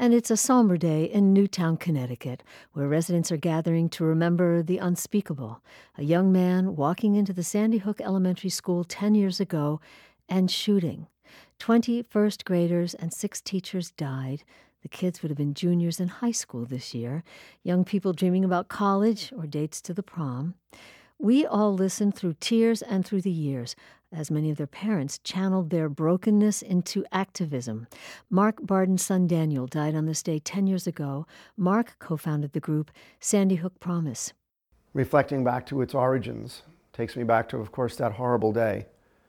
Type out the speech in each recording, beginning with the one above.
And it's a somber day in Newtown, Connecticut, where residents are gathering to remember the unspeakable. A young man walking into the Sandy Hook Elementary School 10 years ago and shooting. 20 first graders and 6 teachers died. The kids would have been juniors in high school this year, young people dreaming about college or dates to the prom. We all listened through tears and through the years, as many of their parents channeled their brokenness into activism. Mark Barden's son Daniel died on this day 10 years ago. Mark co-founded the group Sandy Hook Promise. Reflecting back to its origins takes me back to, of course, that horrible day.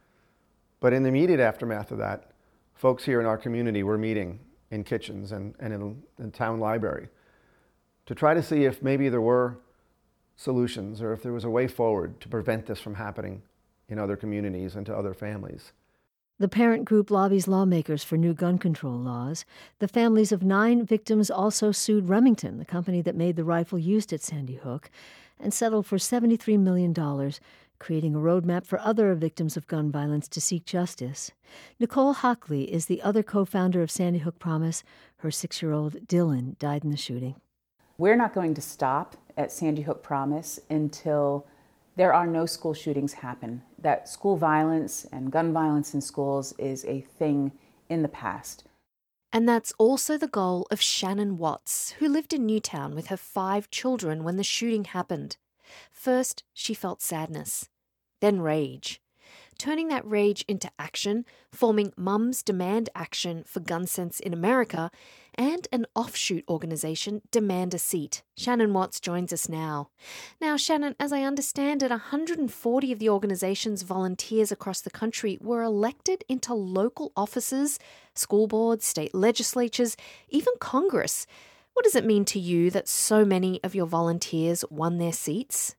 But in the immediate aftermath of that, folks here in our community were meeting in kitchens and in the town library to try to see if maybe there were solutions or if there was a way forward to prevent this from happening in other communities and to other families. The parent group lobbies lawmakers for new gun control laws. The families of 9 victims also sued Remington, the company that made the rifle used at Sandy Hook, and settled for $73 million, creating a roadmap for other victims of gun violence to seek justice. Nicole Hockley is the other co-founder of Sandy Hook Promise. Her 6-year-old Dylan died in the shooting. We're not going to stop at Sandy Hook Promise until there are no school shootings happen. That school violence and gun violence in schools is a thing in the past. And that's also the goal of Shannon Watts, who lived in Newtown with her 5 children when the shooting happened. First, she felt sadness, then rage. Turning that rage into action, forming Mums Demand Action for Gun Sense in America, and an offshoot organisation, Demand a Seat. Shannon Watts joins us now. Now, Shannon, as I understand it, 140 of the organisation's volunteers across the country were elected into local offices, school boards, state legislatures, even Congress. What does it mean to you that so many of your volunteers won their seats?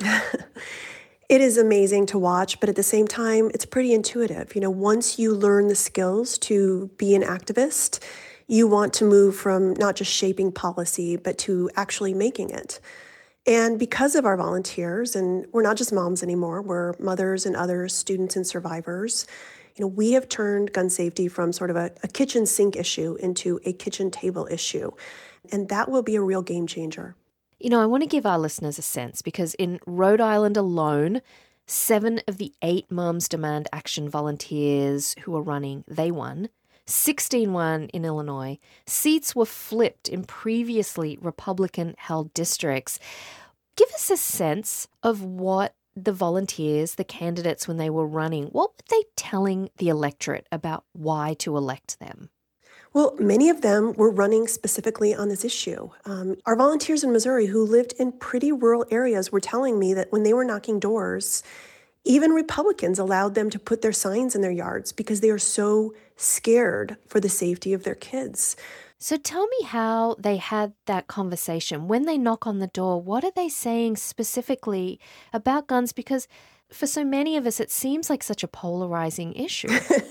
It is amazing to watch, but at the same time, it's pretty intuitive. Once you learn the skills to be an activist, you want to move from not just shaping policy, but to actually making it. And because of our volunteers, and we're not just moms anymore, we're mothers and others, students and survivors, we have turned gun safety from sort of a kitchen sink issue into a kitchen table issue. And that will be a real game changer. I want to give our listeners a sense because in Rhode Island alone, 7 of the 8 Mums Demand Action volunteers who are running, they won. 16 won in Illinois. Seats were flipped in previously Republican-held districts. Give us a sense of what the volunteers, the candidates when they were running, what were they telling the electorate about why to elect them? Well, many of them were running specifically on this issue. Our volunteers in Missouri who lived in pretty rural areas were telling me that when they were knocking doors, even Republicans allowed them to put their signs in their yards because they are so scared for the safety of their kids. So tell me how they had that conversation. When they knock on the door, what are they saying specifically about guns? Because for so many of us, it seems like such a polarizing issue.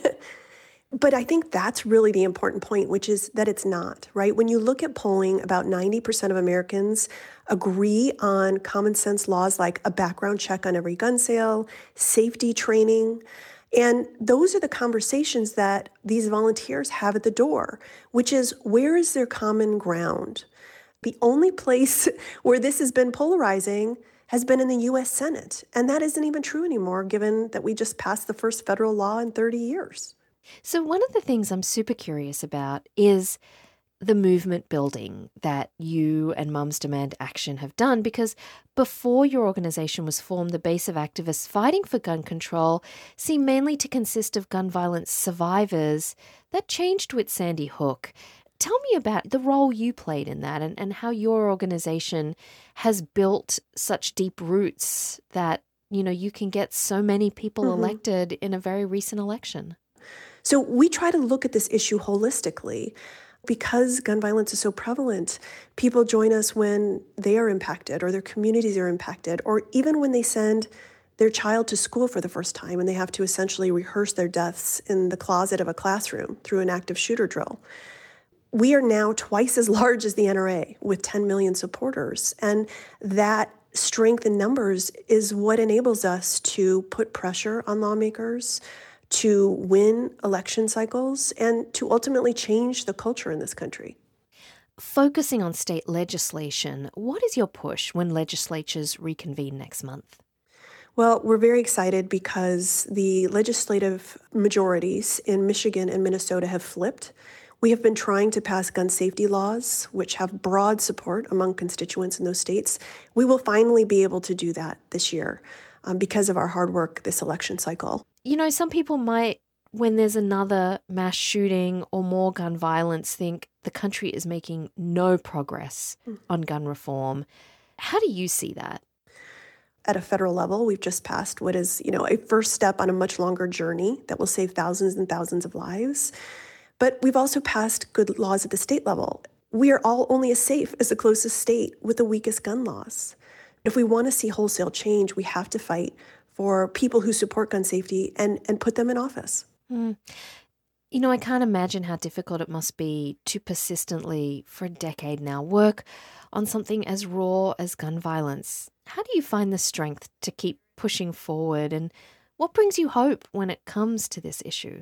But I think that's really the important point, which is that it's not, right? When you look at polling, about 90% of Americans agree on common sense laws like a background check on every gun sale, safety training. And those are the conversations that these volunteers have at the door, which is where is their common ground? The only place where this has been polarizing has been in the U.S. Senate. And that isn't even true anymore, given that we just passed the first federal law in 30 years. So one of the things I'm super curious about is the movement building that you and Mums Demand Action have done, because before your organisation was formed, the base of activists fighting for gun control seemed mainly to consist of gun violence survivors. That changed with Sandy Hook. Tell me about the role you played in that and how your organisation has built such deep roots that, you can get so many people elected in a very recent election. So we try to look at this issue holistically. Because gun violence is so prevalent, people join us when they are impacted or their communities are impacted, or even when they send their child to school for the first time and they have to essentially rehearse their deaths in the closet of a classroom through an active shooter drill. We are now twice as large as the NRA with 10 million supporters. And that strength in numbers is what enables us to put pressure on lawmakers, to win election cycles, and to ultimately change the culture in this country. Focusing on state legislation, what is your push when legislatures reconvene next month? Well, we're very excited because the legislative majorities in Michigan and Minnesota have flipped. We have been trying to pass gun safety laws, which have broad support among constituents in those states. We will finally be able to do that this year because of our hard work this election cycle. You know, some people might, when there's another mass shooting or more gun violence, think the country is making no progress on gun reform. How do you see that? At a federal level, we've just passed what is, a first step on a much longer journey that will save thousands and thousands of lives. But we've also passed good laws at the state level. We are all only as safe as the closest state with the weakest gun laws. If we want to see wholesale change, we have to fight for people who support gun safety and put them in office. You know, I can't imagine how difficult it must be to persistently, for a decade now, work on something as raw as gun violence. How do you find the strength to keep pushing forward, and what brings you hope when it comes to this issue?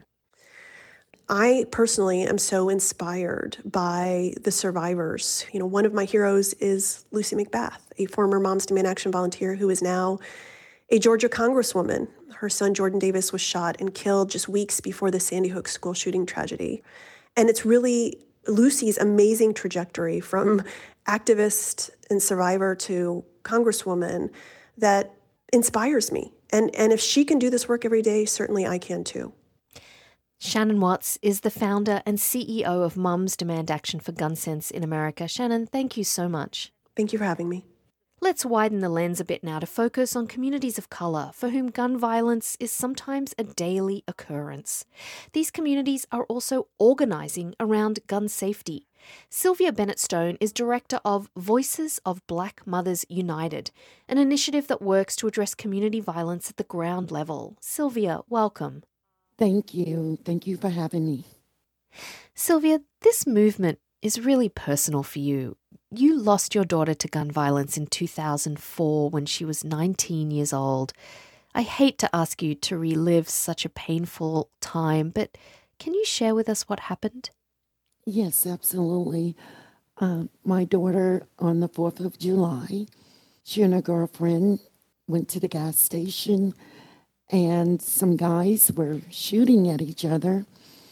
I personally am so inspired by the survivors. One of my heroes is Lucy McBath, a former Moms Demand Action volunteer who is now a Georgia congresswoman. Her son, Jordan Davis, was shot and killed just weeks before the Sandy Hook school shooting tragedy. And it's really Lucy's amazing trajectory from activist and survivor to congresswoman that inspires me. And if she can do this work every day, certainly I can too. Shannon Watts is the founder and CEO of Mums Demand Action for Gun Sense in America. Shannon, thank you so much. Thank you for having me. Let's widen the lens a bit now to focus on communities of colour for whom gun violence is sometimes a daily occurrence. These communities are also organising around gun safety. Sylvia Bennett-Stone is director of Voices of Black Mothers United, an initiative that works to address community violence at the ground level. Sylvia, welcome. Thank you. Thank you for having me. Sylvia, this movement is really personal for you. You lost your daughter to gun violence in 2004 when she was 19 years old. I hate to ask you to relive such a painful time, but can you share with us what happened? Yes, absolutely. My daughter, on the 4th of July, she and her girlfriend went to the gas station, and some guys were shooting at each other.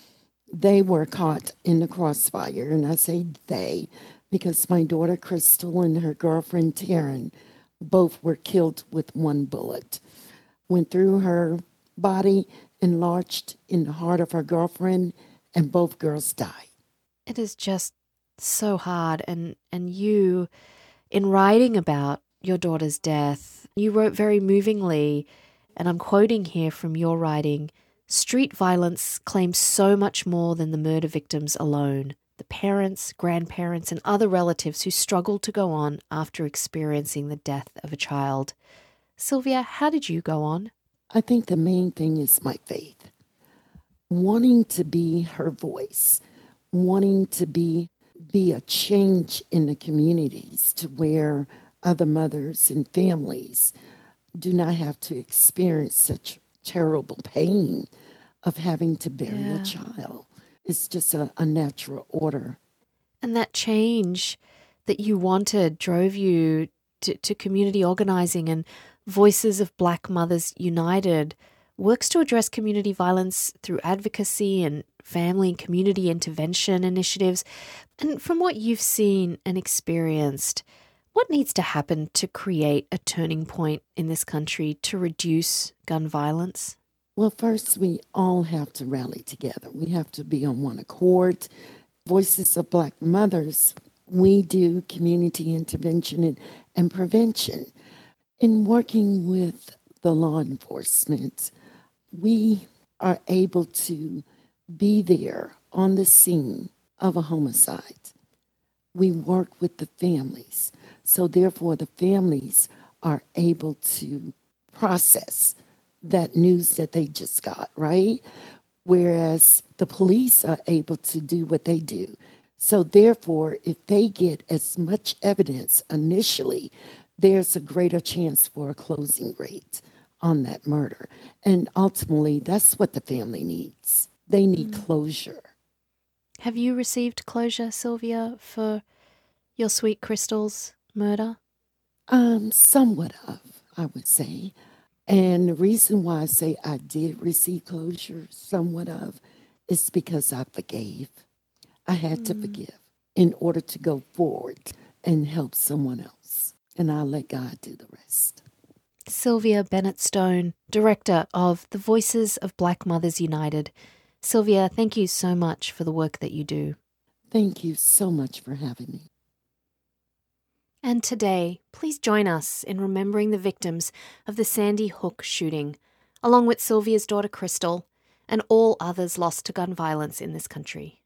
They were caught in the crossfire, and I say they because my daughter Crystal and her girlfriend Taryn both were killed with one bullet. Went through her body and lodged in the heart of her girlfriend, and both girls died. It is just so hard. And you, in writing about your daughter's death, you wrote very movingly, and I'm quoting here from your writing, "Street violence claims so much more than the murder victims alone. The parents, grandparents, and other relatives who struggle to go on after experiencing the death of a child." Sylvia, how did you go on? I think the main thing is my faith. Wanting to be her voice, wanting to be a change in the communities to where other mothers and families do not have to experience such terrible pain of having to bury a child. It's just a natural order. And that change that you wanted drove you to community organising, and Voices of Black Mothers United works to address community violence through advocacy and family and community intervention initiatives. And from what you've seen and experienced, what needs to happen to create a turning point in this country to reduce gun violence? Well, first, we all have to rally together. We have to be on one accord. Voices of Black Mothers, we do community intervention and prevention. In working with the law enforcement, we are able to be there on the scene of a homicide. We work with the families. So therefore, the families are able to process that news that they just got, right? Whereas the police are able to do what they do. So therefore, if they get as much evidence initially, there's a greater chance for a closing rate on that murder. And ultimately, that's what the family needs. They need closure. Have you received closure, Sylvia, for your sweet Crystal's murder? Somewhat of, I would say. And the reason why I say I did receive closure, somewhat of, is because I forgave. I had to forgive in order to go forward and help someone else. And I'll let God do the rest. Sylvia Bennett Stone, Director of the Voices of Black Mothers United. Sylvia, thank you so much for the work that you do. Thank you so much for having me. And today, please join us in remembering the victims of the Sandy Hook shooting, along with Sylvia's daughter Crystal and all others lost to gun violence in this country.